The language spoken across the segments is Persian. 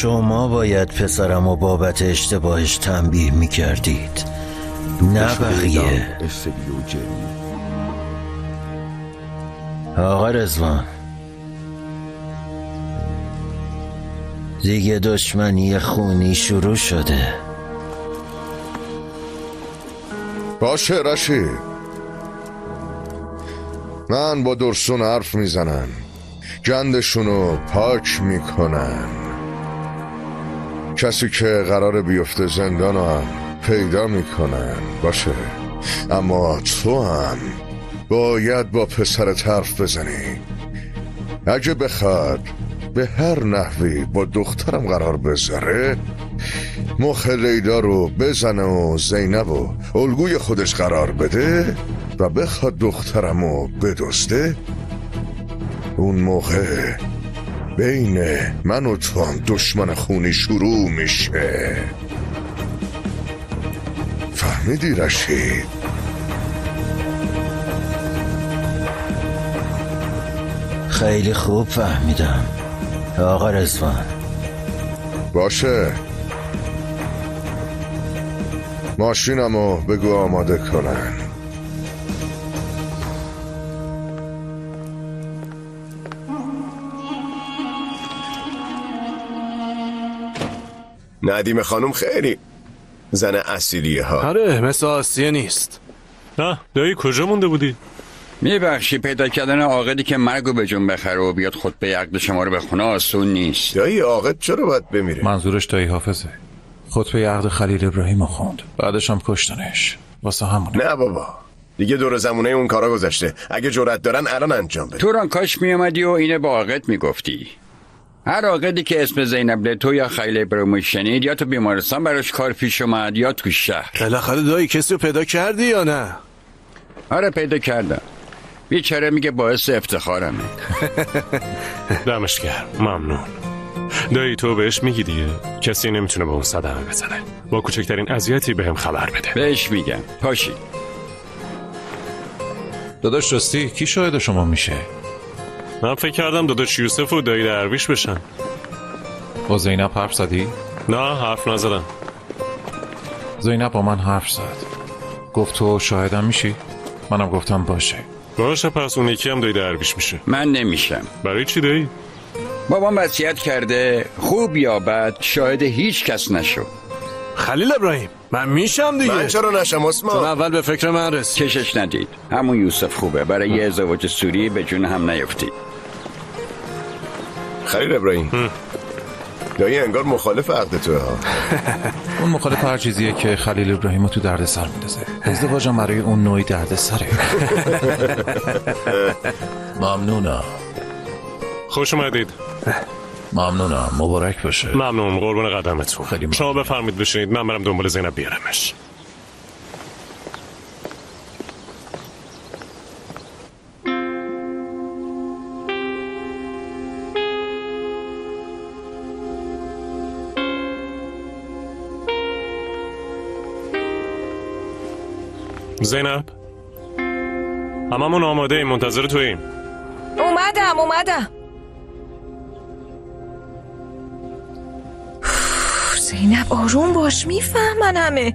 شما باید پسرم و بابت اشتباهش تنبیه میکردید، نه بقیه. آقا رضوان، دیگه دشمنی خونی شروع شده. باشه رشید، من با درسون حرف میزنم، گندشونو پاک میکنم. کسی که قرار بیفته زندانو هم پیدا میکنم. باشه، اما تو هم باید با پسرت حرف بزنی. اگه بخواد به هر نحوی با دخترم قرار بذاره، مخ لیلا رو بزنه و زینب و الگوی خودش قرار بده و بخواد دخترمو بدزده، اون موقع بین من و تو هم دشمن خونی شروع میشه. فهمیدی رشید؟ خیلی خوب فهمیدم آقا رضوان. باشه، ماشینمو بگو آماده کنن. ندیم خانم خیلی زن اصیلیه ها. آره، مثل آسیه نیست. نه دایی، کجا مونده بودی؟ میبخشی، پیدا کردن عاقدی که مرگو به جون بخره و بیاد خطبه عقد شما رو بخونه آسون نیست. دایی عاقد چرا باید بمیره؟ منظورش دایی حافظه. خطبه عقد خلیل ابراهیم رو خوند، بعدش هم کشتنش. واسه همونه. نه بابا، دیگه دور زمونه اون کارا گذشته. اگه جرأت دارن الان انجام بده. توران کاش میومدی و اینه با عاقد میگفتی. هر عاقدی که اسم زینب لتو یا خلیل ابراهیم شنید، یا تو بیمارستان براش کار پیش اومد یا تو شهر. بالاخره دایی کسی رو پیدا کردی یا نه؟ آره پیدا کردم. بیچاره میگه باعث افتخارمه. دمش گرم، ممنون. دایی تو بهش میگی دیگه کسی نمیتونه به اون صدمه بزنه. با کوچکترین اذیتی بهم خبر بده. بهش میگم پاشی. داداش راستی کی شاهد شما میشه؟ من فکر کردم داداش یوسف و دایی درویش بشن. با زینب حرف زدی؟ نه حرف نزدم. زینب با من حرف زد، گفت تو شاهدم میشی؟ منم گفتم باشه. باشه، پس اون یکی هم دایی درویش میشه. من نمیشم. برای چی دایی؟ بابام وصیت کرده خوب یا بد شاهد هیچ کس نشو. خلیل ابراهیم من میشم دیگه. من چرا نشم عثمان؟ تو اول به فکر من رس. کشش ندید، همون یوسف خوبه، برای یه ازدواج سوری به جون هم نیفتید. خلیل ابراهیم دایی انگار مخالف عقد توه ها. اون مخالف هر چیزیه که خلیل ابراهیم رو تو درد سر میندازه. ازدواجم برای اون نوعی درد سره. ممنونم. خوش اومدید. ممنونم، مبارک باشه. ممنون، قربون قدمتون. خیلی ممنون. شما بفرمید بشینید، من برم دنبال زینب بیارمش. زینب، هممون آماده ایم، منتظر توییم. اومدم. زینب آروم باش، میفهمن همه.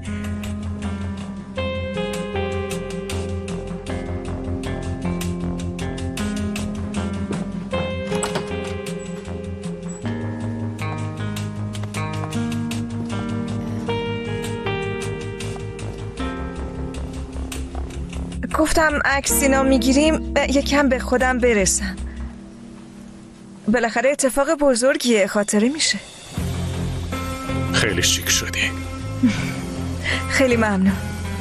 گفتم عکس اینا میگیریم یکم به خودم برسم. بالاخره اتفاق بزرگیه، خاطره میشه. خیلی شیک شدی. خیلی ممنون.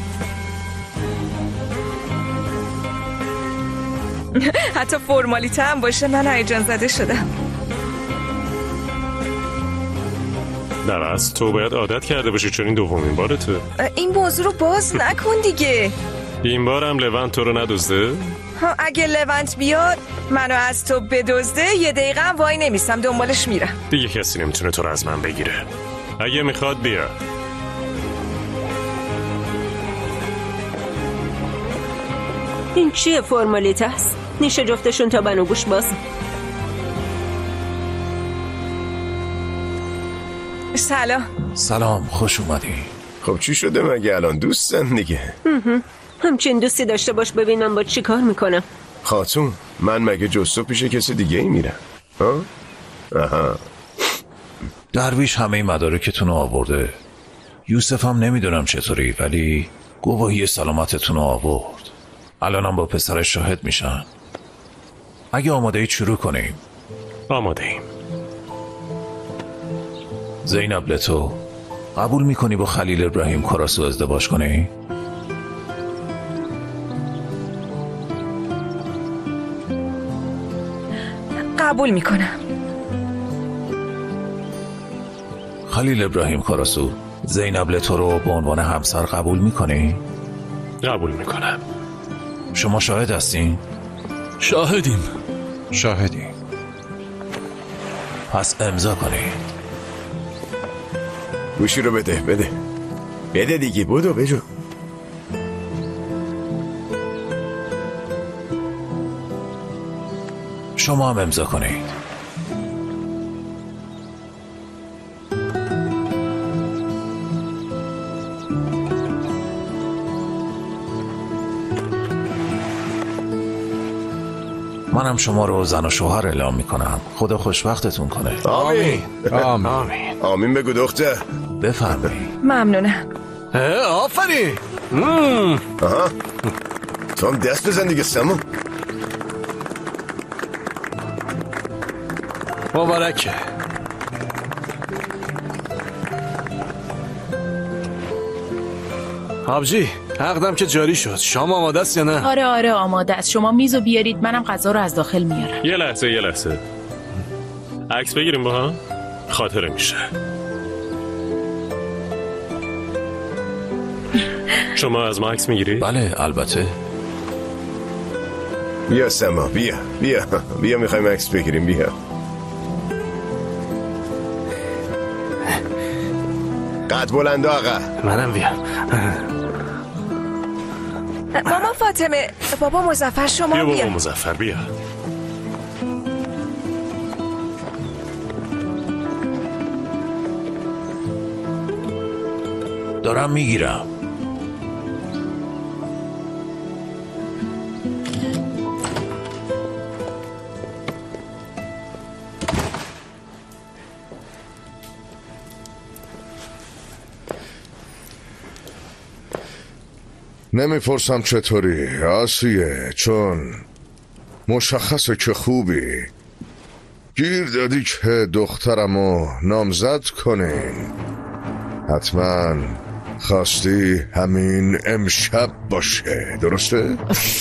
حتی فرمالیته هم باشه من هیجان زده شدم. در اصل تو باید عادت کرده باشی، چون این دومین بارته. این موضوع رو باز نکن دیگه. این بار هم لونت تو رو ندزده؟ اگه لونت بیاد منو از تو بدزده، یه دقیقه هم وای نمیستم، دنبالش میرم. دیگه کسی نمیتونه تو رو از من بگیره. اگه میخواد بیا. این چیه فرمالیته است؟ نیشه جفتشون تا بنو گوش باز. سلام. سلام، خوش اومدی. خب چی شده مگه الان دوستن دیگه؟ همچین دوستی داشته باش ببین من با چی کار میکنم. خاتون من مگه جستو پیش کسی دیگه ای میرم؟ ها؟ آها. درویش همه مدارکتون رو آورده. یوسف هم نمیدونم چطوری ولی گواهی سلامتتون رو آورد. الانم با پسرش شاهد میشن. اگه آماده اید شروع کنیم. آماده ایم. زینب لتو قبول میکنی با خلیل ابراهیم کاراسو ازدواج کنی؟ قبول میکنم. خلیل ابراهیم کاراسو زینب لتو رو به عنوان همسر قبول میکنی؟ قبول میکنم. شما شاهد هستین؟ شاهدیم. شاهدیم. پس امضا کنی. گوشی رو بده بده دیگه، بودو بجو. شما هم امضا کنید. منم شما رو زن و شوهر اعلام میکنم. خدا خوشبختتون کنه. آمین. آمین. آمین بگو دختر. بفرمایید. ممنونم. آفرین. آها. تو هم دست بزن دیگه سمون. مبارکه. آبجی عقدم که جاری شد. شام آماده است یا نه؟ آره آماده است. شما میزو بیارید منم غذا رو از داخل میارم. یه لحظه عکس بگیریم با هم؟ خاطره میشه. شما از ما عکس میگیری؟ بله البته. بیا سما بیا میخوایم عکس بگیریم. بیا قد بلند آقا. منم بیا. ماما فاطمه، بابا مظفر شما بیا. بیا. بابا مظفر بیا. دارم میگیرم. نمیپرسم چطوری آسیه، چون مشخصه که خوبی. گیر دادی که دخترمو نامزد کنین. حتما خواستی همین امشب باشه، درسته؟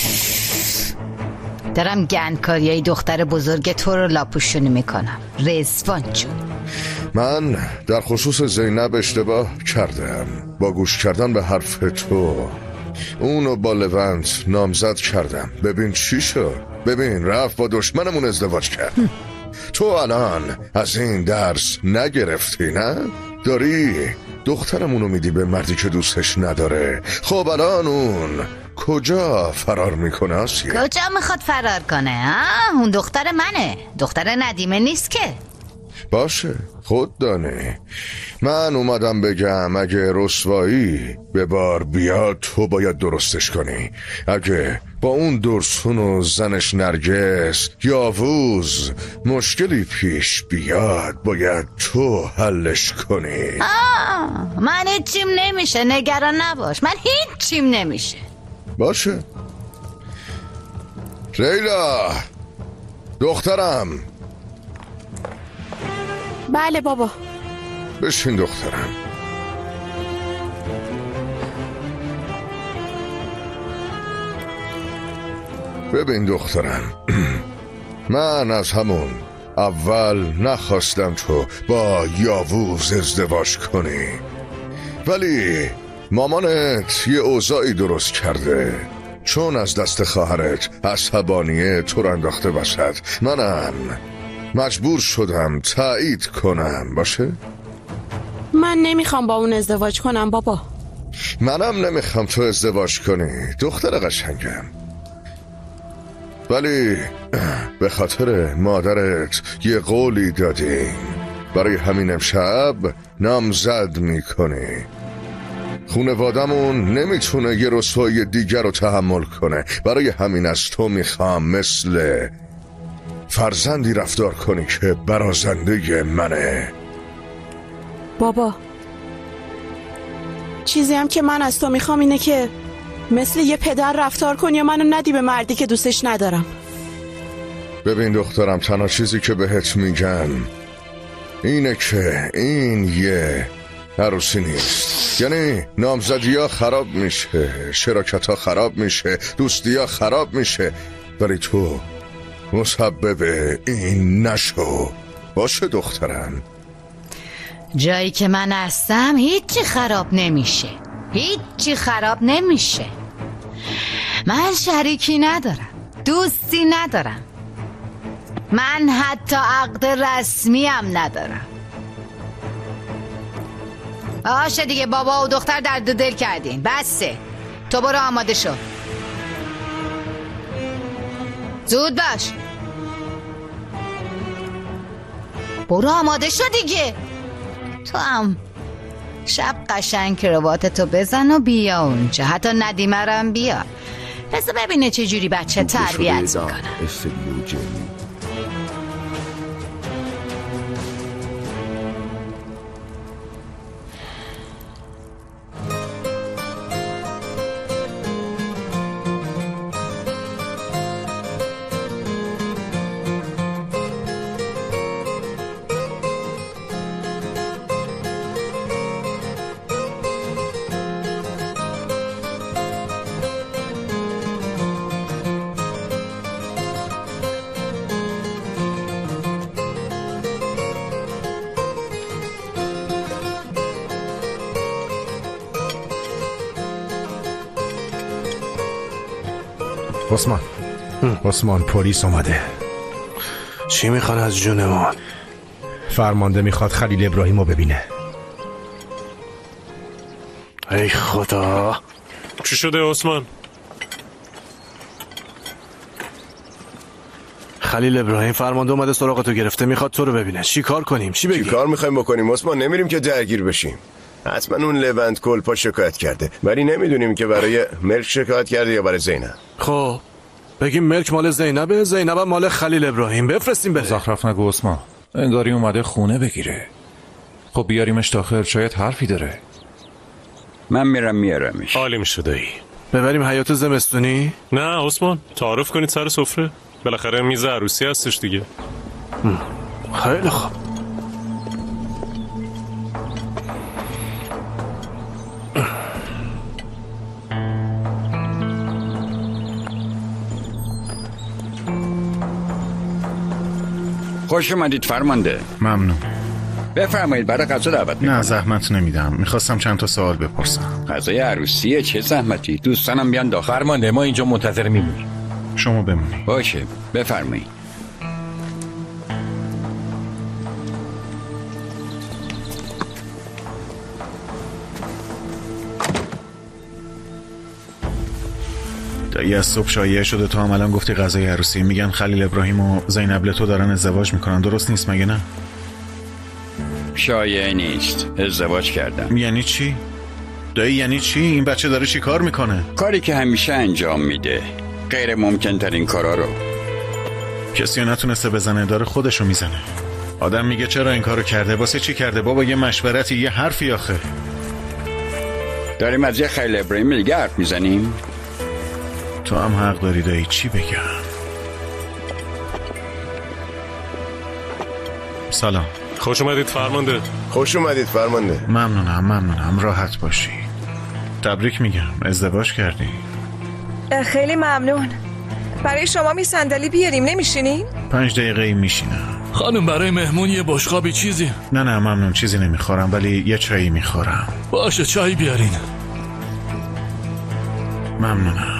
دارم گندکاریای دختر بزرگ تو رو لاپوشونی میکنم رضوان جون. من در خصوص زینب اشتباه کردم. با گوش کردن به حرف تو اونو با لونت نامزد کردم. ببین چی شد. ببین رفت با دشمنمون ازدواج کرد. تو الان از این درس نگرفتی نه؟ داری دخترمونو میدی به مردی که دوستش نداره. خب الان اون کجا فرار میکنه آسیه؟ کجا میخواد فرار کنه؟ اون دختر منه، دختر ندیمه نیست که. باشه خود دانی. من اومدم بگم اگه رسوایی به بار بیاد تو باید درستش کنی. اگه با اون درسون و زنش نرگس یاووز مشکلی پیش بیاد باید تو حلش کنی. من هیچیم نمیشه، نگران نباش. من هیچیم نمیشه. باشه لیلا دخترم. بله بابا. بشین دخترم. ببین دخترم، من از همون اول نخواستم تو با یاووز ازدواج کنی، ولی مامانت یه اوضاعی درست کرده. چون از دست خواهرت عصبانیه تو رو انداخته وسط. منم مجبور شدم تایید کنم. باشه؟ من نمیخوام با اون ازدواج کنم بابا. منم نمیخوام تو ازدواج کنی دختر قشنگم، ولی به خاطر مادرت یه قولی دادیم. برای همین امشب نامزد میکنی. خونوادمون نمیتونه یه رسوایی دیگر رو تحمل کنه. برای همین از تو میخوام مثل فرزندی رفتار کنی که برازنده منه. بابا، چیزی هم که من از تو میخوام اینه که مثل یه پدر رفتار کنی و منو ندی به مردی که دوستش ندارم. ببین دخترم، تنها چیزی که بهت میگن اینه که این یه عروسی نیست. یعنی نامزدی ها خراب میشه، شراکت ها خراب میشه، دوستی ها خراب میشه، ولی تو مسبب این نشو. باشه دخترم؟ جایی که من هستم هیچی خراب نمیشه، هیچی خراب نمیشه. من شریکی ندارم، دوستی ندارم، من حتی عقد رسمی هم ندارم. باشه دیگه، بابا و دختر درد دل کردین، بسه. تو برو آماده شو، زود باش، برو آماده شو دیگه. تو هم شب قشنگ کراواتتو بزن و بیا اونجا، حتی ندیمه رو هم بیا، بذار ببینه چه جوری بچه تربیت میکنه. عثمان پلیس اومده. چی میخوان از جونمون؟ فرمانده میخواد خلیل ابراهیم رو ببینه. ای خدا، چی شده عثمان؟ خلیل ابراهیم فرمانده اومده سراغتو گرفته، میخواد تو رو ببینه. چی کار کنیم؟ چی بگیم؟ چی کار میخوایم بکنیم عثمان؟ نمیریم که درگیر بشیم. حتما اون لونت کلپا شکایت کرده، ولی نمیدونیم که برای ملک شکایت کرده یا برای زینب. خب بگیم ملک مال زینبه، زینب مال خلیل ابراهیم، بفرستیم بره. زخرف نگو عثمان، انگاری اومده خونه بگیره. خب بیاریمش داخل، شاید حرفی داره. من میرم میارمش. عالی میشه دایی. ببریم حیاط زمستونی؟ نه عثمان، تعارف کنید سر سفره، بالاخره میز عروسی هستش دیگه. خیلی خوب. خوش اومدید فرمانده. ممنون. بفرمایید، برای غذا دعوت میکنم. نه زحمت نمیدم، میخواستم چند تا سوال بپرسم. غذای عروسیه، چه زحمتی؟ دوستانم بیان داخل. فرمانده ما اینجا منتظر میمونیم. شما بمونید. باشه بفرمایید. دایی از صبح شایعه شده تو هم الان گفتی غذای عروسی. میگن خلیل ابراهیم و زینب لتو دارن ازدواج میکنن، درست نیست مگه نه؟ شایعه نیست، ازدواج کردم. یعنی چی؟ دایی یعنی چی؟ این بچه داره چی کار میکنه؟ کاری که همیشه انجام میده، غیر ممکن ترین کارا رو. کسی نتونسته بزنه، داره خودشو میزنه. آدم میگه چرا این کارو کرده؟ واسه چی کرده؟ بابا یه مشورتی، یه حرفی آخه. داریم از یه خلیل ابراهیم دیگه حرف میزنیم؟ تو هم حق داری دایی، چی بگم؟ سلام. خوش اومدید فرمانده. خوش اومدید فرمانده. ممنونم، راحت باشی. تبریک میگم، ازدواج کردی. خیلی ممنون. برای شما می صندلی بیاریم، نمیشینین؟ 5 دقیقه میشینم. خانم برای مهمون یه بشقابی چیزی؟ نه ممنون، چیزی نمیخورم، ولی یه چایی میخورم. باشه چایی بیارین. ممنونم.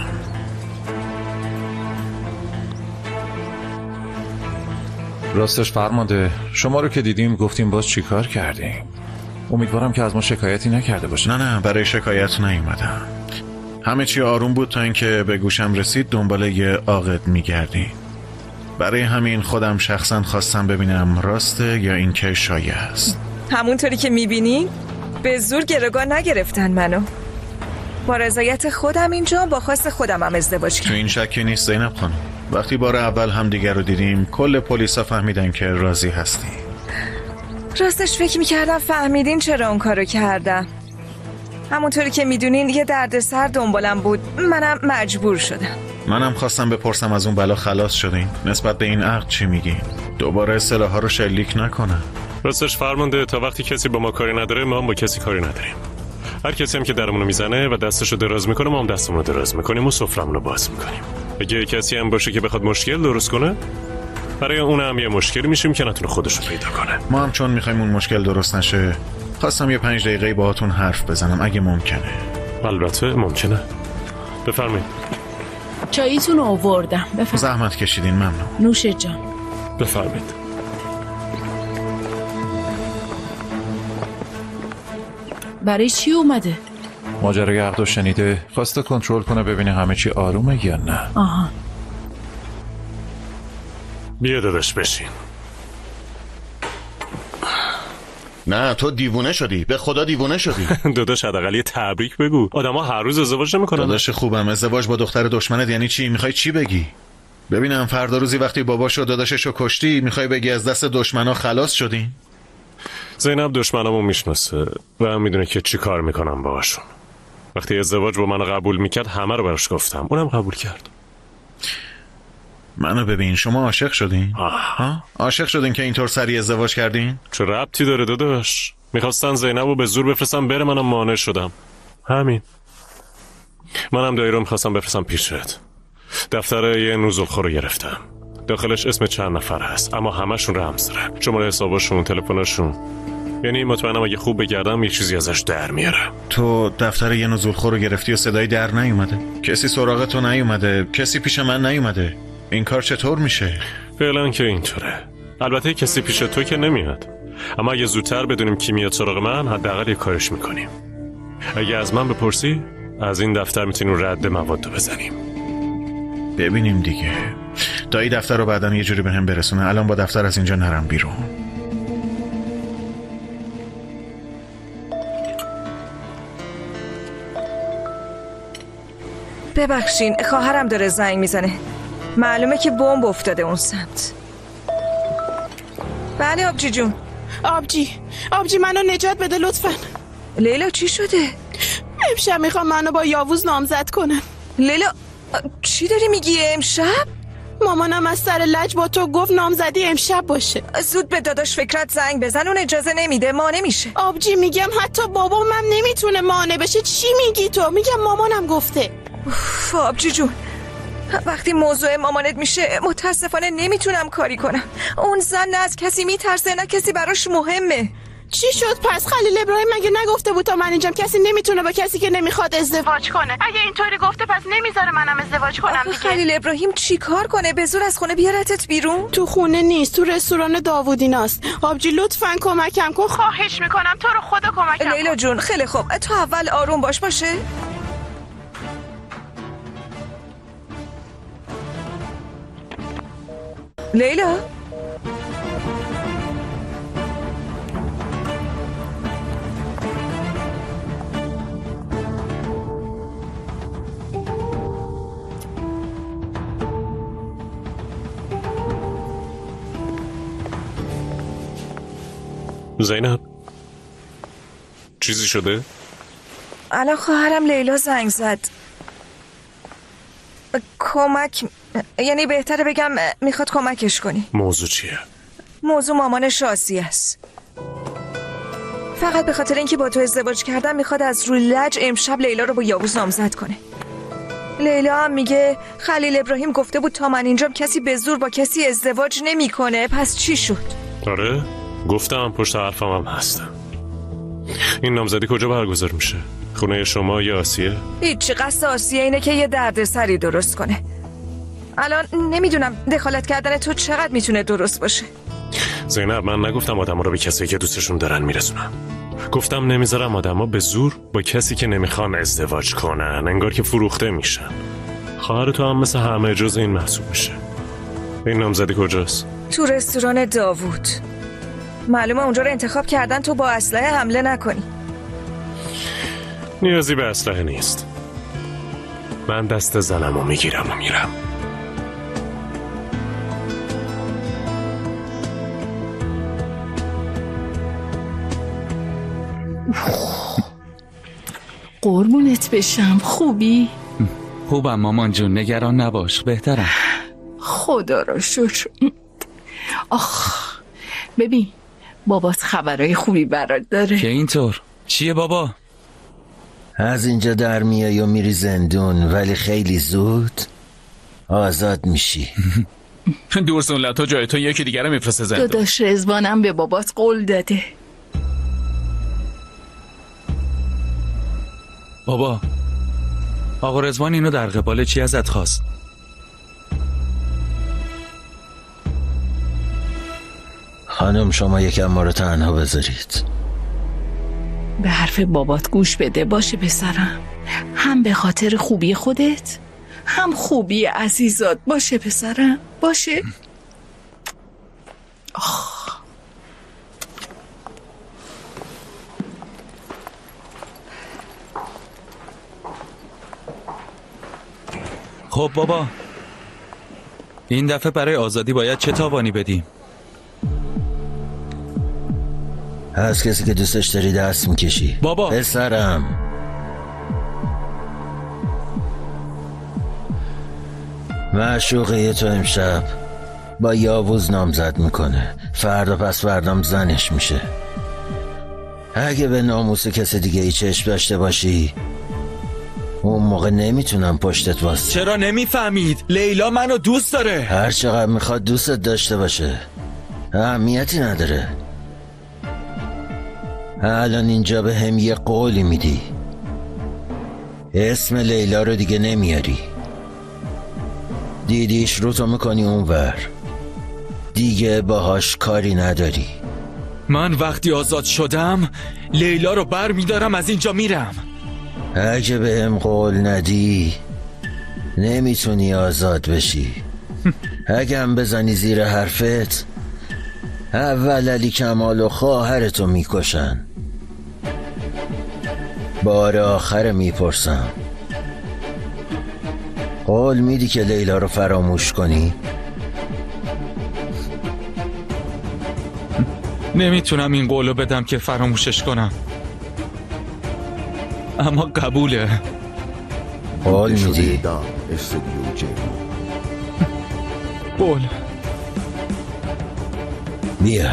راستش فرمانده، شما رو که دیدیم گفتیم باز چی کار کردیم. امیدوارم که از ما شکایتی نکرده باشه. نه برای شکایت نیومدم. همه چی آروم بود تا اینکه به گوشم رسید دنبال یه عاقد میگردی. برای همین خودم شخصا خواستم ببینم راسته یا اینکه شایعه است. همونطوری که میبینین به زور گروگان نگرفتن منو. با رضایت خودم اینجا، با خواست خودم هم ازدواج کردم. تو این شکی نیست زینب خانم. وقتی بار اول هم دیگر رو دیدیم کل پلیسا فهمیدن که راضی هستی. راستش فکر میکردم فهمیدین چرا اون کارو کردم. همونطوری که میدونین یه دردسر دنبالم بود، منم مجبور شدم. منم خواستم بپرسم از اون بلا خلاص شدین. نسبت به این عقد چی میگین؟ دوباره سلاح‌ها رو شلیک نکنن. راستش فرمانده تا وقتی کسی با ما کاری نداره ما هم با کسی کاری نداریم. هر کسی هم که درمونو میزنه و دستشو دراز میکنه ما هم دستمونو دراز میکنیم و سفرمونو باز میکنیم. اگه کسی هم باشه که بخواد مشکل درست کنه، برای اون هم یه مشکلی میشیم که نتونه خودشو پیدا کنه. ما هم چون میخوایم اون مشکل درست نشه خواستم یه 5 دقیقه باهاتون حرف بزنم اگه ممکنه. البته ممکنه. بفرمایید. چاییتون آوردم. بفرمایید. زحمت کشیدین، ممنون. نوش جان. بفرمایید. برای چی اومده؟ ماجرای عقدو شنیده، خواسته کنترل کنه ببینه همه چی آرومه یا نه. آها. بیا داداش بشین. نه تو دیوونه شدی، به خدا دیوونه شدی. داداش حداقل یه تبریک بگو. آدما هر روز ازدواج نمیکنن. داداش خوبم، ازدواج با دختر دشمنت یعنی چی؟ میخوای چی بگی؟ ببینم فردا روزی وقتی باباشو داداششو کشتی میخوای بگی از دست دشمنا خلاص شدین؟ زینب دشمنامو میشناسه و میدونه که چی کار میکنم باهاشون. وقتی ازدواج با من قبول میکرد همه رو براش گفتم، اونم قبول کرد. منو ببین، شما عاشق شدین؟ ها؟ عاشق شدین که اینطور سریع ازدواج کردین؟ چه ربطی داره داداش؟ میخواستن زینبو به زور بفرستم بره، منم مانع شدم. همین. منم دایی رو میخواستم بفرستم پیشت. دفتر یه نوزلخور رو گرفتم. داخلش اسم چند نفر هست اما همشون رمز داره، شماره حسابشون، تلفنشون. یعنی مطمئنم اگه خوب بگردم یه چیزی ازش در میاره. تو دفتر یه نزولخور رو گرفتی و صدایی در نیومده؟ کسی سراغ تو نیومده؟ کسی پیش من نیومده؟ این کار چطور میشه؟ فعلا که اینطوره. البته کسی پیش تو که نمیاد، اما اگه زودتر بدونیم کی میاد سراغ من حداقل یه کارش میکنیم. اگه از من بپرسی از این دفتر میتونیم رد مواد بزنیم. ببینیم دیگه. دایی دفتر رو بعدن یه جوری بهم برسونه. الان با دفتر از اینجا نرم بیرون. ببخشین، خواهرم داره زنگ میزنه. معلومه که بمب افتاده اون سمت. بله آبجی جون. آبجی منو نجات بده لطفا. لیلا چی شده؟ امشب میخوام منو با یاووز نامزد کنم. لیلا چی داری میگی؟ امشب؟ مامانم از سر لج با تو گفت نامزدی امشب باشه. زود به داداش فکرت زنگ بزن، اون اجازه نمیده، مانع میشه. آبجی میگم حتی بابامم نمیتونه مانع بشه. چی میگی تو؟ میگم مامانم گفته. آبجی جون، وقتی موضوع مامانت میشه متاسفانه نمیتونم کاری کنم. اون زن نه از کسی میترسه نه کسی براش مهمه. چی شد پس؟ خلیل ابراهیم مگه نگفته بود تا من اینجام کسی نمیتونه با کسی که نمیخواد ازدواج کنه؟ اگه اینطوری گفته پس نمیذاره منم ازدواج کنم دیگه. خلیل ابراهیم چی کار کنه؟ به زور از خونه بیارتت بیرون؟ تو خونه نیست، تو رستوران داوودیناست. آبجی لطفاً کمکم کن، خواهش میکنم، تو رو خدا کمکم کن. لیلا جون خیلی خوب، تو اول آروم باشه. لیلا زینب چیزی شده؟ الان خواهرم لیلا زنگ زد. کمک، یعنی بهتره بگم میخواد کمکش کنی. موضوع چیه؟ موضوع مامان شاسی است. فقط به خاطر اینکه با تو ازدواج کردم میخواد از روی لج امشب لیلا رو با یاووز نامزد کنه. لیلا هم میگه خلیل ابراهیم گفته بود تا من اینجام کسی به زور با کسی ازدواج نمیکنه. پس چی شد؟ آره گفتم پشت حرفم هم هستم. این نامزدی کجا برگزار میشه؟ خونه شما یا آسیه؟ هیچ، قصد آسیه اینه که یه دردسری درست کنه. الان نمیدونم دخالت کردن تو چقدر میتونه درست باشه. زینب من نگفتم آدم رو به کسی که دوستشون دارن میرسونم. گفتم نمیذارم آدم ها به زور با کسی که نمیخوان ازدواج کنن، انگار که فروخته میشن. خواهر تو هم مثل همه جز این محسوب میشه. این نامزدی کجاست؟ تو رستوران داوود. معلومه اونجا رو انتخاب کردن تو با اسلحه حمله نکنی. نیازی به اسلحه نیست. من دست زنم و میگیرم و میرم. قربونت بشم. خوبی؟ خوبم مامان جون، نگران نباش، بهترم. خدا رو شکر. آخ ببین بابات خبرهای خوبی برات داره. که اینطور؟ چیه بابا؟ از اینجا در میای و میری زندون، ولی خیلی زود آزاد میشی. دورسون لطا جای تو یکی دیگر رو میفرسته زندون. داداش رزوانم به بابات قول داده. بابا آقا رزوان اینو در قبال چی ازت خواست؟ خانم شما یکم ما رو تنها بذارید. به حرف بابات گوش بده باشه پسرم. هم به خاطر خوبی خودت هم خوبی عزیزات باشه پسرم، باشه. خب بابا این دفعه برای آزادی باید چه تاوانی بدیم؟ از کسی که دوستش داری دست میکشی. بابا پسرم معشوقه تو امشب با یاووز نامزد میکنه، فردا پس فردام زنش میشه. اگه به ناموس کسی دیگه ای چشم داشته باشی اون موقع نمیتونم پشتت واسه. چرا نمیفهمید؟ لیلا منو دوست داره. هر چقدر میخواد دوستت داشته باشه اهمیتی نداره. الان اینجا به هم یه قولی میدی، اسم لیلا رو دیگه نمیاری، دیدیش رو تو میکنی اونور، دیگه باهاش کاری نداری. من وقتی آزاد شدم لیلا رو بر میدارم از اینجا میرم. اگه به هم قول ندی نمیتونی آزاد بشی. اگه هم بزنی زیر حرفت اول علی کمال و خواهرتو میکشن. بار آخر میپرسم، قول میدی که لیلا رو فراموش کنی؟ نمیتونم این قولو بدم که فراموشش کنم، اما قبوله. قول میدی؟ قول. بیا.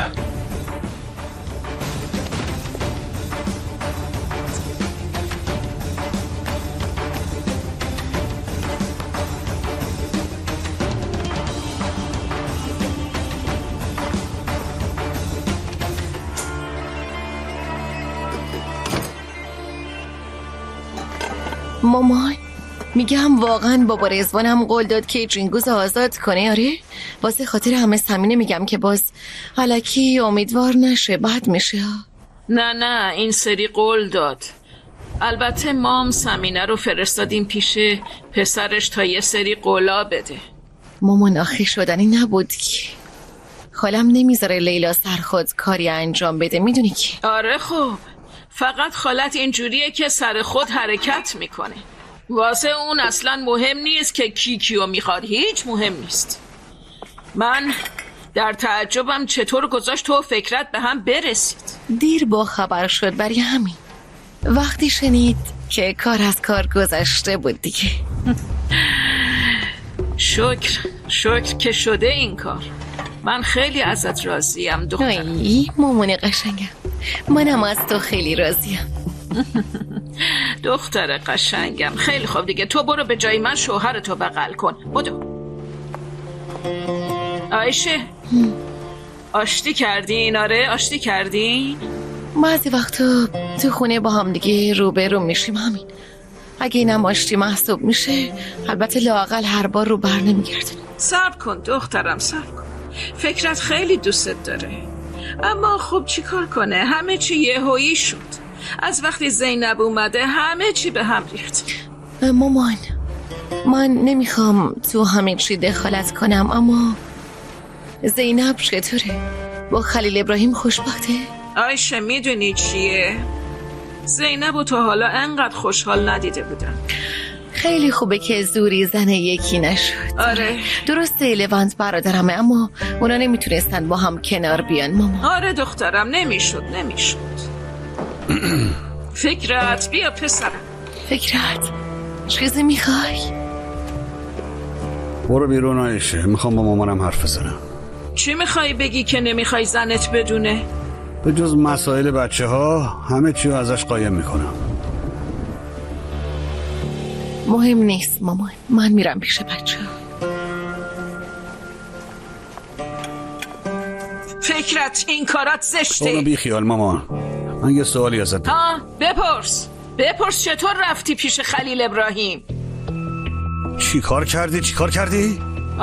مامان میگم واقعا بابا رزوانم قول داد که جینگوز آزاد کنه. آره واسه خاطر همه سمینه میگم که باز الکی امیدوار نشه بد میشه. نه این سری قول داد. البته مام سمینه رو فرستادیم پیش پسرش تا یه سری قولا بده. مامان آخی شدنی نبود که خالم نمیذاره لیلا سرخود کاری انجام بده، میدونی که. آره خب فقط خالت اینجوریه که سر خود حرکت میکنه. واسه اون اصلا مهم نیست که کی کیو میخواد، هیچ مهم نیست. من در تعجبم چطور گذاشت تو فکرت به هم برسید. دیر با خبر شد، برای همین وقتی شنید که کار از کار گذشته بود دیگه. شکر که شده این کار. من خیلی ازت راضیم دخترم. ای مامان قشنگم، منم از تو خیلی راضیم. دختر قشنگم خیلی خوب دیگه. تو برو به جای من شوهرتو بغل کن. بدو. عایشه آشتی کردین؟ آره آشتی کردین؟ بعضی وقتا تو خونه با هم دیگه روبرو میشیم همین. اگه اینم آشتی محسوب میشه البته لااقل هر بار رو بر نمیگردن. صبر کن دخترم صبر کن. فکرت خیلی دوستت داره، اما خب چی کار کنه، همه چی یهویی شد. از وقتی زینب اومده همه چی به هم ریخت. مامان من نمیخوام تو همه چی دخالت کنم، اما زینب چطوره؟ با خلیل ابراهیم خوشبخته؟ آیشه میدونی چیه؟ زینب و تا حالا انقدر خوشحال ندیده بودم. خیلی خوبه که زوری زن یکی نشد. آره درسته لونت برادرمه، اما اونا نمیتونستن با هم کنار بیان ماما. آره دخترم، نمیشد فکرت بیا پسرم. فکرت چیزی میخوای؟ برو بیرون آیشه، میخوام با مامانم حرف بزنم. چی میخوای بگی که نمیخوای زنت بدونه؟ به جز مسائل بچه ها همه چی رو ازش قایم میکنم. مهم نیست مامان، من میرم پیش بچه ها. فکرت این کارات زشته. برو بی خیال مامان، من یه سوالی ازت دارم. بپرس چطور رفتی پیش خلیل ابراهیم؟ چی کار کردی؟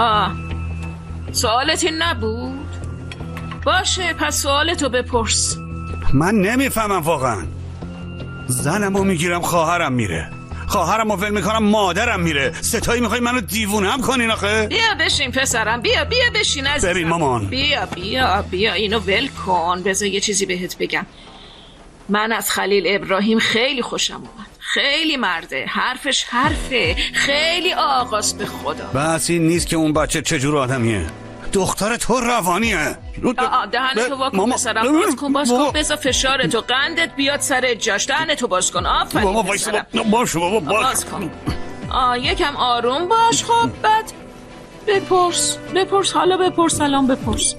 سوالت این نبود؟ باشه پس سوالتو بپرس. من نمیفهمم واقعا. زنمو میگیرم خواهرم میره، خواهرمو ول میکنم مادرم میره، ستایی میخوای منو دیوونم کنین آخه؟ بیا بشین پسرم، بیا بشین عزیزم. ببین مامان، بیا اینو ول کن. بذار یه چیزی بهت بگم. من از خلیل ابراهیم خیلی خوشم اومد. خیلی مرده، حرفش حرفه، خیلی آقاست به خدا. بس این نیست که اون بچه چجور آدمیه. دختر تو روانیه. دهنتو واکن پسرم، باز کن بذار فشارتو قندت بیاد سر جاش. دهنتو باز کن. آفرین پسرم، باز کن. یکم آروم باش. خب بعد بپرس حالا بپرس، الان بپرس.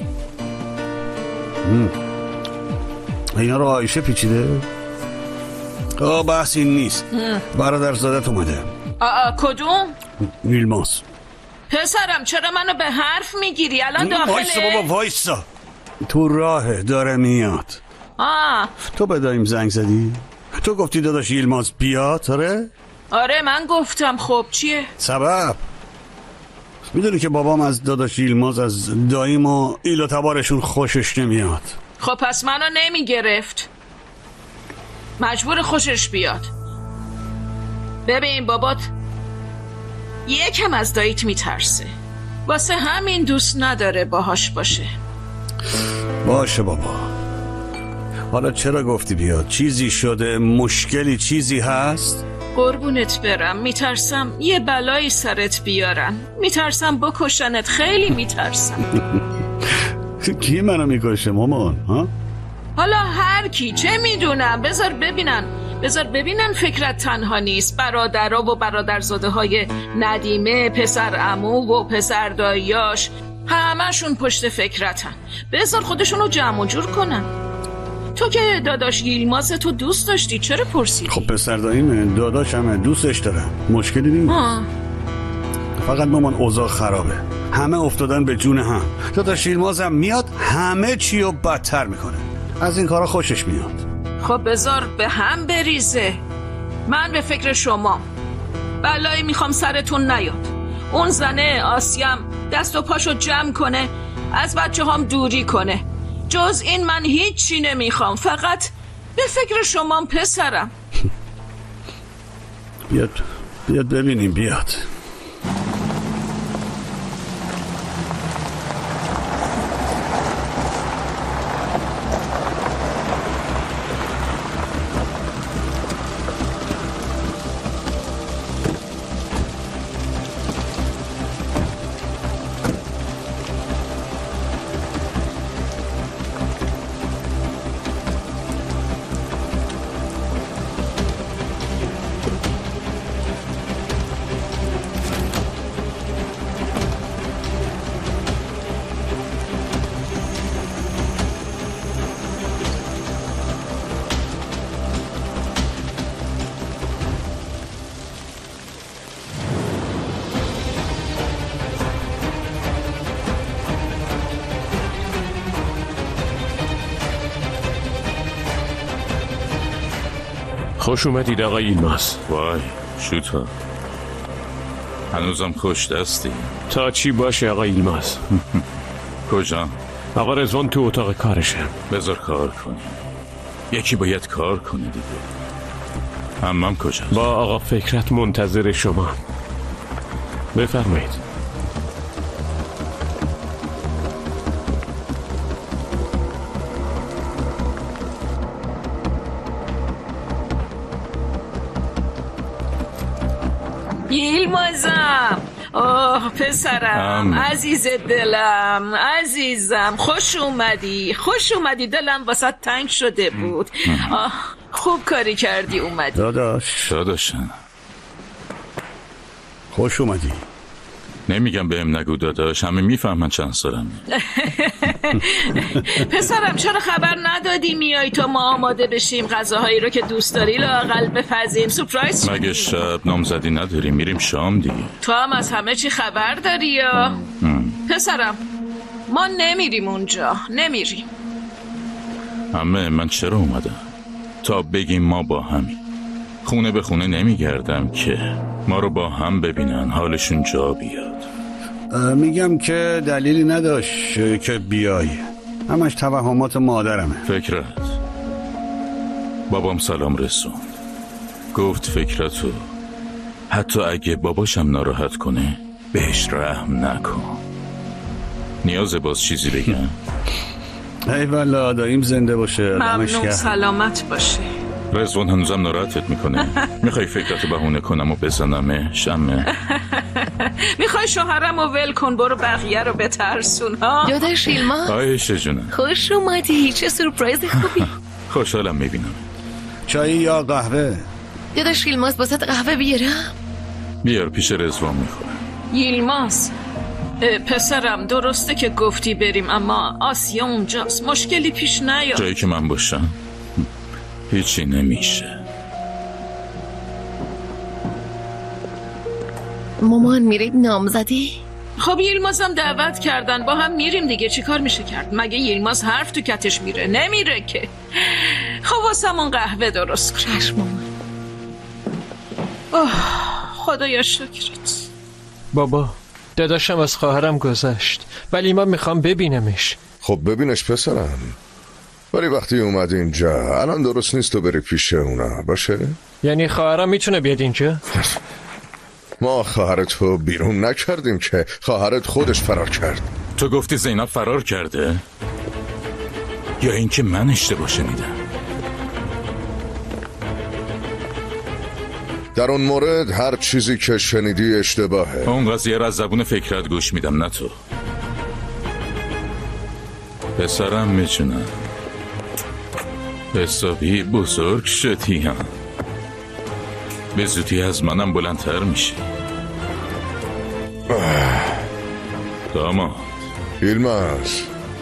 اینا رو عایشه پیچیده؟ بحث این نیست. برادر زادت اومده. کدوم؟ نیلماس. پسرم چرا منو به حرف میگیری؟ الان داخله. وایسا بابا وایسا، تو راهه داره میاد. تو به دایم زنگ زدی؟ تو گفتی داداش یلماز بیاد؟ آره من گفتم. خب چیه؟ سبب؟ میدونی که بابام از داداش یلماز، از دایم و ایل و تبارشون خوشش نمیاد. خب پس منو نمیگرفت، مجبور خوشش بیاد. ببین بابات یکم از داییت میترسه، واسه همین دوست نداره باهاش باشه. باشه بابا، حالا چرا گفتی بیاد؟ چیزی شده؟ مشکلی چیزی هست؟ قربونت برم، میترسم یه بلایی سرت بیارن، میترسم بکشنت، خیلی میترسم. کی منو میکشه مامان؟ حالا هر کی، چه میدونم. بذار ببینن فکرت تنها نیست. برادرها و برادرزاده های ندیمه، پسر عمو و پسر داییاش، همشون پشت فکرتن. بذار خودشونو جمع و جور کنن. تو که داداش یلماز تو دوست داشتی، چرا پرسیدی؟ خب پسر داییمه، داداشمه، دوستش دارم، مشکلی نیست. فقط مامان اوضاع خرابه، همه افتادن به جون هم. داداش یلمازم میاد همه چی رو بدتر میکنه، از این کارا خوشش میاد. خب بذار به هم بریزه. من به فکر شما، بلایی میخوام سرتون نیاد. اون زنه آسیم دست و پاشو جمع کنه، از بچه هم دوری کنه. جز این من هیچی نمیخوام، فقط به فکر شما پسرم. بیاد ببینیم. بیاد. خوش اومدید آقای یلماز. وای شوتا، هنوزم خوش دستی. تا چی باشه آقای یلماز؟ کجا؟ آقا رضوان تو اتاق کارشه. بذار کار کنی، یکی باید کار کنه دیگه. عمم کجا؟ با آقا فکرت منتظر شما. بفرمایید. ایلمازم. آه پسرم، عزیز دلم، عزیزم، خوش اومدی. دلم واسه تنگ شده بود. خوب کاری کردی اومدی. داداشم خوش اومدی. نمیگم بهم نگو داداش، همه میفهمن چند سالم. پسرم چرا خبر ندادی میای تا ما آماده بشیم غذاهایی رو که دوست داری لااقل بپزیم؟ سورپرایز مگه شب نامزدی نداریم؟ میریم شام دیگه. تو هم از همه چی خبر داری یا؟ پسرم ما نمیریم اونجا، نمیریم. همه من چرا اومدم؟ تا بگیم ما با همین. خونه به خونه نمیگردم که ما رو با هم ببینن حالشون جا بیاد. میگم که دلیلی نداشت که بیای، همش توهمات مادرمه. فکرت بابام سلام رسوند، گفت فکرتو حتی اگه باباشم ناراحت کنه بهش رحم نکن. نیازه باز چیزی بگم؟ ای والا داییم زنده باشه. ممنون، سلامت باشه. رضوان هنوزم ناراحتت میکنه؟ میخوای فکرتو بهونه کنم و بزنمش؟ میخوای شوهرم و ول کن برو بقیه رو بترسون ها؟ داداش ایلماز آیشه جونم خوش اومدی. چه سورپرایز خوبی. خوشحالم میبینم. چایی یا قهوه؟ داداش ایلماز واسه قهوه بیارم؟ بیار پیش رضوان میخورم. ایلماز پسرم درسته که گفتی بریم اما آسیا اونجاست، مشکلی پیش نیاد. جایی که من باشم هیچی نمیشه. مامان میرید نامزدی؟ خب یلمازم دعوت کردن با هم میریم دیگه، چی کار میشه کرد؟ مگه یلماز حرف تو کتش میره؟ نمیره که. خب واسمون قهوه درست کن. چشم مامان. خدایا شکرت. بابا داداشم از خواهرم گذشت ولی من میخوام ببینمش. خب ببینش پسرم، ولی وقتی اومد اینجا الان درست نیست تو بری پیش اونا باشه؟ یعنی خواهرم میتونه بیاد اینجا؟ ما خواهرت رو بیرون نکردیم که، خواهرت خودش فرار کرد. تو گفتی زینب فرار کرده؟ یا اینکه من اشتباه شنیدم؟ در اون مورد هر چیزی که شنیدی اشتباهه. اون قضیه را از زبون فکرت گوش میدم نه تو. پسرم میچونم حسابی بزرگ شدی هم، به زودی از منم بلندتر میشی. داماد ایلماز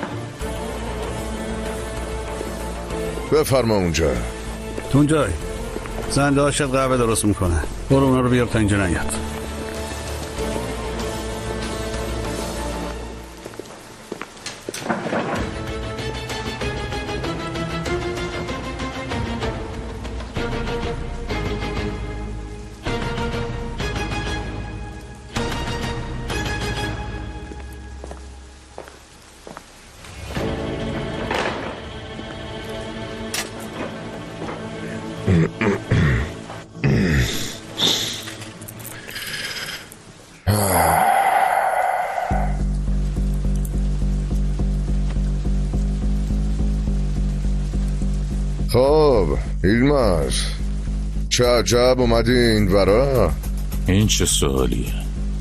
بفرما اونجا. تو اونجای زنده هاشت قهوه درست میکنه، برو اونا رو بیار تا اینجا نیاد. خب ایلماز چه عجب اومدی این ورا؟ این چه سوالیه؟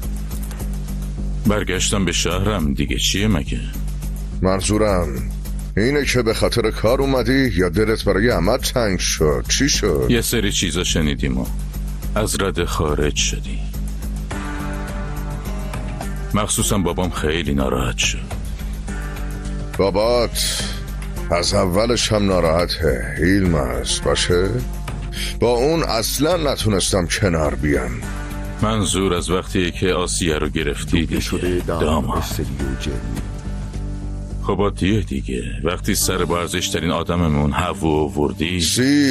برگشتم به شهرم دیگه، چیه مگه؟ منظورم اینه که به خاطر کار اومدی یا دلت برای عمد تنگ شد؟ چی شد؟ یه سری چیزا شنیدیم و از رده خارج شدی. مخصوصا بابام خیلی ناراحت شد. بابات از اولش هم ناراحته ایلماز باشه؟ با اون اصلا نتونستم کنار بیام. منظور از وقتی که آسیه رو گرفتی دیگه داماد. خب دیگه وقتی سر با ارزش‌ترین آدممون هوا وردی.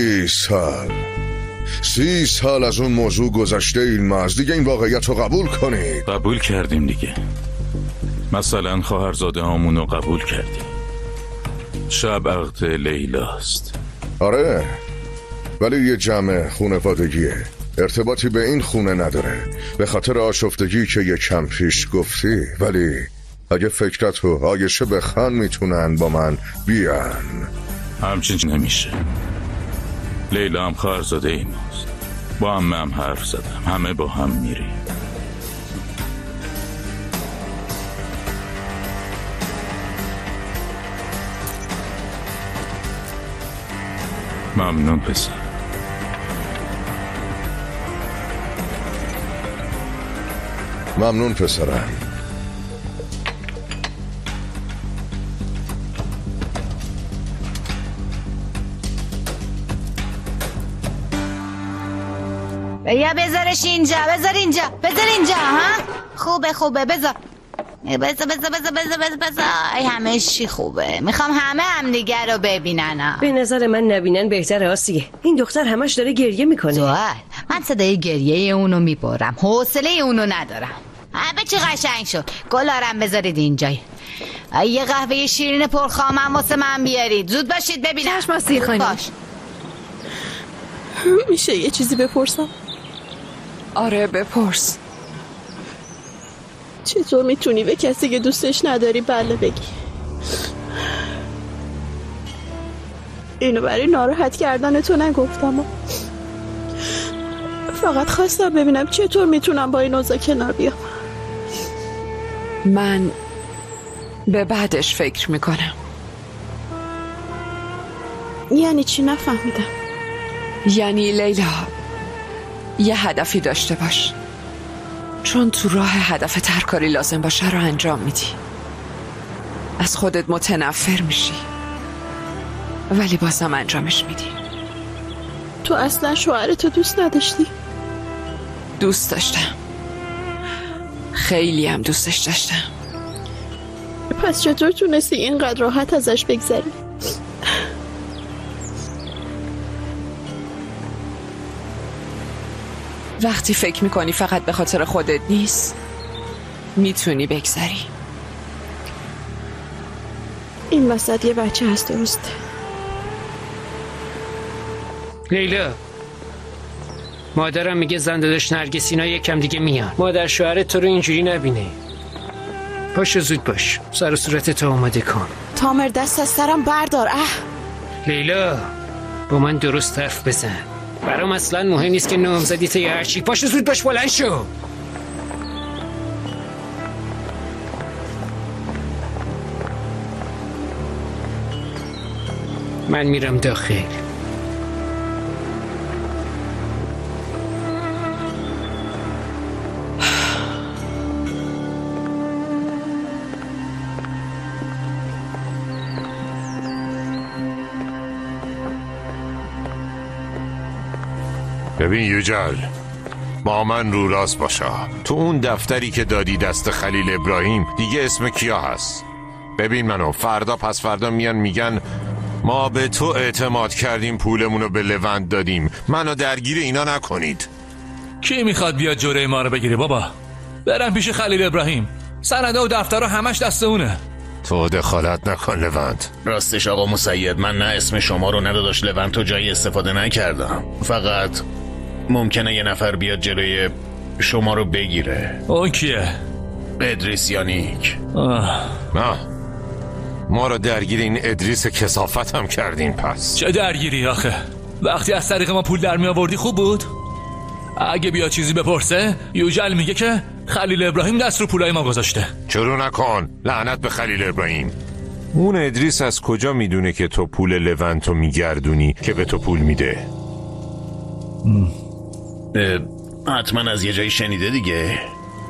30 سال از اون موضوع گذشته ایلماز، دیگه این واقعیت رو قبول کنید. قبول کردیم دیگه. مثلا خواهرزاده هامون رو قبول کردیم. شب عقد لیلاست. آره ولی یه جمع خونوادگیه، ارتباطی به این خونه نداره، به خاطر آشفتگی که یه کم پیش گفتی. ولی اگه فکرت و آیشه بخوان میتونن با من بیان. همچین نمیشه. لیلا هم خواهرزاده ایناست، با هم حرف زدم، همه با هم میریم. ممنون پسر. ممنون پسرم. یا بذارش اینجا، بذار اینجا، ها؟ خوبه بذار. بذار ای همه چی خوبه. میخوام همه دیگه رو ببینن. به نظر من نبینن بهتره. آسیه این دختر همش داره گریه میکنه. زوال من صدای گریه اونو میبرم، حوصله اونو ندارم. همه چی قشنگ شد. گلارم بذارید اینجا. یه قهوه شیرین پرخامم واسه من بیارید. زود باشید ببینم. چشم آسیه خانم. باش. میشه یه چیزی بپرسم؟ آره بپرس. چطور میتونی به کسی که دوستش نداری بله بگی؟ اینو برای ناراحت کردن تو نگفتم، فقط خواستم ببینم چطور میتونم با این اوضاع کنار بیام. من به بعدش فکر میکنم. یعنی چی؟ نفهمیدم. یعنی لیلا یه هدفی داشته باش، چون تو راه هدف هر کاری لازم باشه رو انجام میدی. از خودت متنفر میشی ولی بازم انجامش میدی. تو اصلا شوهرتو دوست نداشتی؟ دوست داشتم، خیلی هم دوستش داشتم. پس چطور تونستی اینقدر راحت ازش بگذری؟ وقتی فکر میکنی فقط به خاطر خودت نیست میتونی بگذری. این وسط یه بچه هست درسته؟ لیلا مادرم میگه زن داداش نرگس اینا یکم دیگه میان. مادر شوهرت تو رو اینجوری نبینه. پاشو زود باش، سر و صورتت آماده کن. تامر دست از سرم بردار. لیلا با من درست حرف بزن. برام اصلا مهم نیست که نامزدیت یا هرچی. پاشو زود باش، بلند شو. من میرم داخل. ببین یوجل، با من رو راست باشا. تو اون دفتری که دادی دست خلیل ابراهیم دیگه اسم کیا هست؟ ببین منو فردا پس فردا میان میگن ما به تو اعتماد کردیم پولمونو به لوند دادیم. منو درگیر اینا نکنید. کی میخواد بیاد جوره ما رو بگیره بابا؟ برم پیش خلیل ابراهیم. سنده و دفتر رو همش دست اونه. تو دخالت نکن لوند. راستش آقا مسید، من نه اسم شما رو نداداش لوند تو جایی استفاده نکردم. فقط ممکنه یه نفر بیاد جلوی شما رو بگیره. اون کیه؟ ادریس یانیک. نه ما رو درگیر این ادریس کثافت هم کردین. پس چه درگیری آخه؟ وقتی از طریق ما پول در می آوردی خوب بود. اگه بیا چیزی بپرسه یوجل میگه که خلیل ابراهیم دست رو پولای ما گذاشته. شروع نکن، لعنت به خلیل ابراهیم. اون ادریس از کجا میدونه که تو پول لونتو میگردونی که به تو پول میده؟ حتما از یه جایی شنیده دیگه.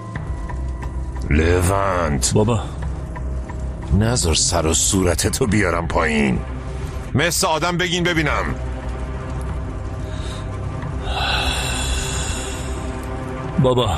لونت بابا نذار سر و صورتتو بیارم پایین. مثل آدم بگین ببینم. بابا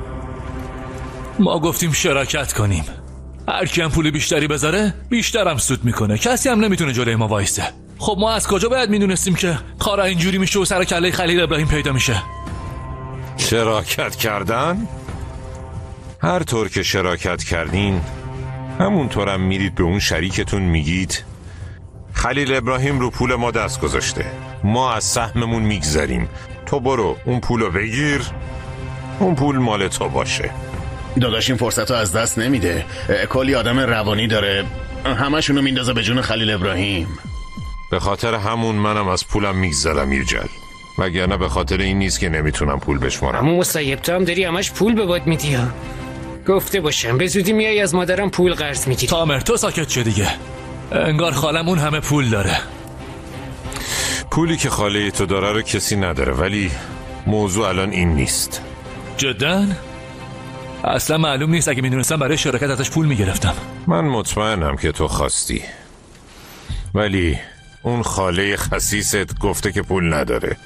ما گفتیم شراکت کنیم، هر کی هم پول بیشتری بذاره بیشترم سود میکنه، کسی هم نمیتونه جلوی ما وایسته. خب ما از کجا باید میدونستیم که کارا اینجوری میشه و سر کله خلیل ابراهیم پیدا میشه؟ شراکت کردن؟ هر طور که شراکت کردین همونطورم میرید به اون شریکتون میگید خلیل ابراهیم رو پول ما دست گذاشته، ما از سهممون میگذریم، تو برو اون پولو بگیر، اون پول مال تو باشه. داداش این فرصت رو از دست نمیده، کلی آدم روانی داره، همشونو میندازه به جون خلیل ابراهیم. به خاطر همون منم از پولم میگذرم یوجل، وگرنه به خاطر این نیست که نمیتونم پول بشمارم. اما مسیب تو هم داری همش پول به باد میدی ها. گفته باشم به زودی میای از مادرم پول قرض میگیری. تامر تو ساکت شو دیگه، انگار خالم اون همه پول داره. پولی که خاله تو داره رو کسی نداره، ولی موضوع الان این نیست. جداً؟ اصلا معلوم نیست. اگه میدونستم برای شرکت ازش پول میگرفتم. من مطمئنم که تو خواستی، ولی اون خاله خسیست گفته که پول نداره.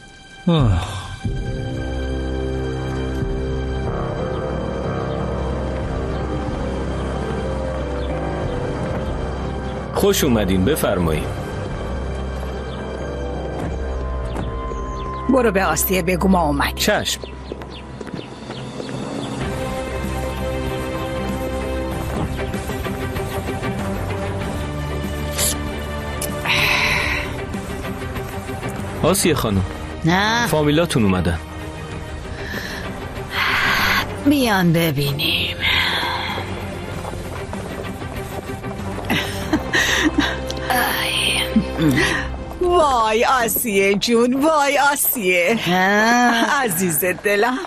خوش اومدین، بفرمایید. برو به آسیه بگو ما اومد. چشم. آسیه خانم، نه فامیلاتون اومدن. بیان ببینیم. وای آسیه جون، وای آسیه عزیز دلم.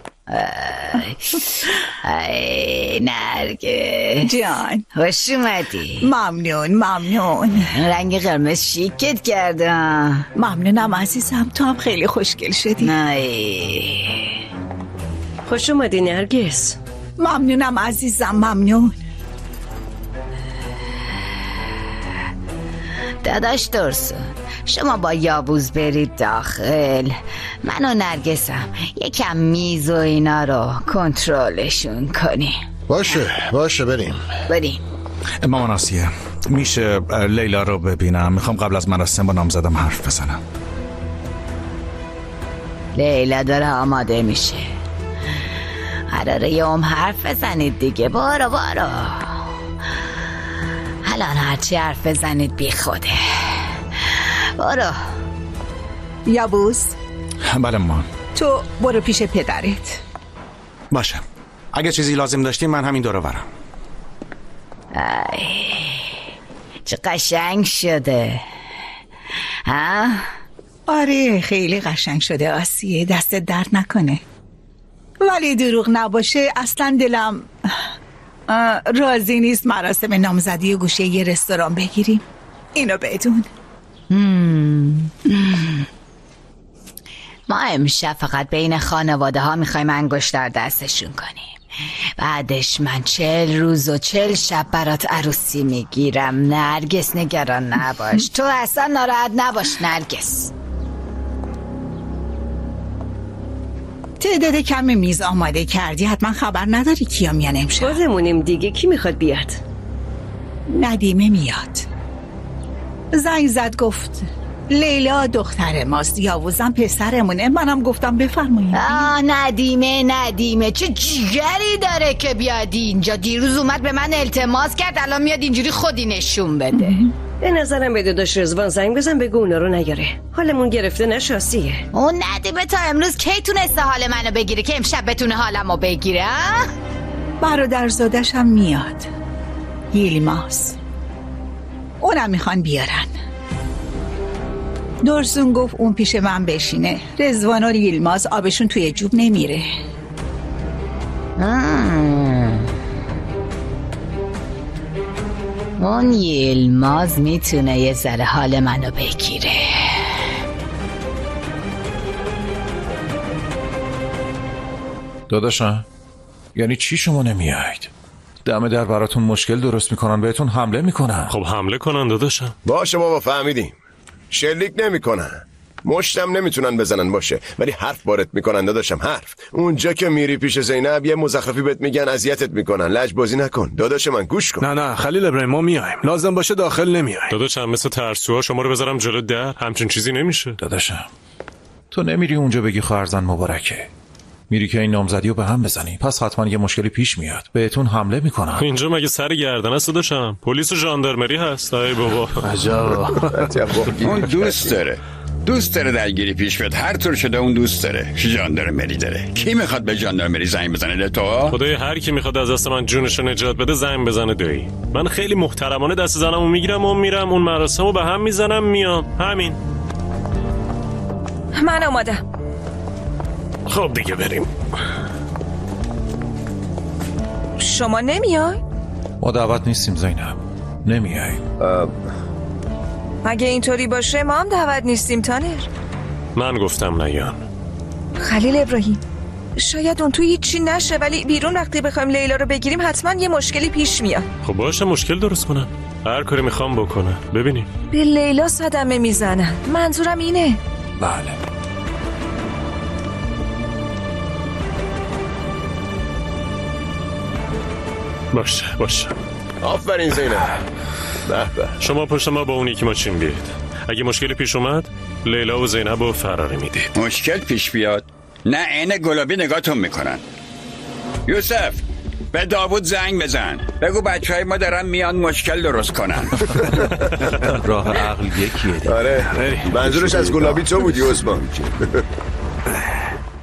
ای نرگس جان، خوش اومدی. ممنون. رنگ قرمز شیکت کردم. ممنونم عزیزم، تو هم خیلی خوشگل شدی. خوش اومدی نرگس. ممنونم عزیزم، ممنون. داداش درسون، شما با یابوز برید داخل، من و نرگسم یکم میز و اینا رو کنترلشون کنیم. باشه بریم. مامان آسیه، میشه لیلا رو ببینم؟ میخوام قبل از مراسم با نامزدم حرف بزنم. لیلا داره آماده میشه، قراره یه حرف بزنید دیگه. برو الان هرچی حرف بزنید بی خوده. برو. یابوز. بله مامان. تو برو پیش پدرت. باشه، اگه چیزی لازم داشتی من همین دور برم. چه قشنگ شده. ها؟ آره خیلی قشنگ شده آسیه، دست درد نکنه. ولی دروغ نباشه اصلا دلم راضی نیست مراسم نامزدی و گوشه یه رستوران بگیریم. اینو بدون. ما امشب فقط بین خانواده ها میخوایم انگشتر دستشون کنیم. بعدش من 40 روز و 40 شب برات عروسی میگیرم. نرگس نگران نباش. تو اصلا ناراحت نباش نرگس. تعداد کم میز آماده کردی، حتما خبر نداری کیا میان امشب؟ بازمونیم دیگه. کی میخواد بیاد؟ ندیمه میاد. زنگ زد گفت لیلا دختر ماست، یاوزم پسرمونه. منم گفتم بفرمایید. ندیمه چه جیگری داره که بیاد اینجا. دیروز اومد به من التماس کرد، الان میاد اینجوری خودی نشون بده. به نظرم به داداش رضوان زنگ بزن بگو اونا رو نیاره. حالمون گرفته نشاسیه. اون ندیمه تا امروز کی تونسته حال منو بگیره که امشب بتونه حالمو بگیره؟ برادرزادش هم میاد، یلماس. اونم میخوان بیارن. درسون گفت اون پیش من بشینه. رضوان و یلماس آبشون توی جوب نمیره. اون یلماز میتونه یه ذره حال منو بگیره. داداشم یعنی چی شما نمیایید؟ دم در براتون مشکل درست میکنن، بهتون حمله میکنن. خب حمله کنن داداشم. باشه بابا فهمیدیم. شلیک نمیکنن، مشتم نمیتونن بزنن باشه، ولی حرف وارد میکنن داداشم. حرف. اونجا که میری پیش زینب یه مزخرفی بهت میگن، اذیتت میکنن. لجبازی نکن داداش من، گوش کن. نه خلیل ابراهیم، ما میایم، لازم باشه داخل نمیایم. داداشم مثل ترسوها شما رو بذارم جلو در، همچین چیزی نمیشه. داداشم تو نمیری اونجا بگی خواهرزن مبارکه، میری که این نامزدی رو به هم بزنی، پس حتما یه مشکلی پیش میاد، بهتون حمله میکنن. اینجا مگه سر گردن است داداشم؟ پلیس و ژاندارمری هست. ای بابا عجب. اون دوست داره درگیری پیش بیاد. هر طور شده اون دوست داره ژاندارمری داره. کی میخواد به ژاندارمری زنگ بزنه؟ تو خدای هر کی میخواد از دست من جونشو نجات بده زنگ بزنه. دایی من خیلی محترمانه دست زنمو میگیرم و میرم اون مراسمو به هم میزنم میام. همین. من آمادم. خب دیگه بریم. شما نمیای؟ ما دعوت نیستیم زینب. نمیای. اگه اینطوری باشه ما هم دعوت نیستیم تانر. من گفتم نیان. خلیل ابراهیم شاید اون تو هیچی نشه، ولی بیرون وقتی بخوایم لیلا رو بگیریم حتما یه مشکلی پیش میاد. خب باشه مشکل درست کنم، هر کاری میخوام بکنه. ببینیم به لیلا صدمه میزنن، منظورم اینه. بله. باشه آفرین زینب. به. شما پشت ما با اون یکی ماشین بیاید. اگه مشکلی پیش اومد لیلا و زینب رو فراری میدید. مشکل پیش بیاد نه عین گلابی نگاهتون میکنن. یوسف به داوود زنگ بزن، بگو بچهای ما دارن میان مشکل درست کنن. راه عقل یکیه. آره منظورش از گلابی تو بودی عثمان.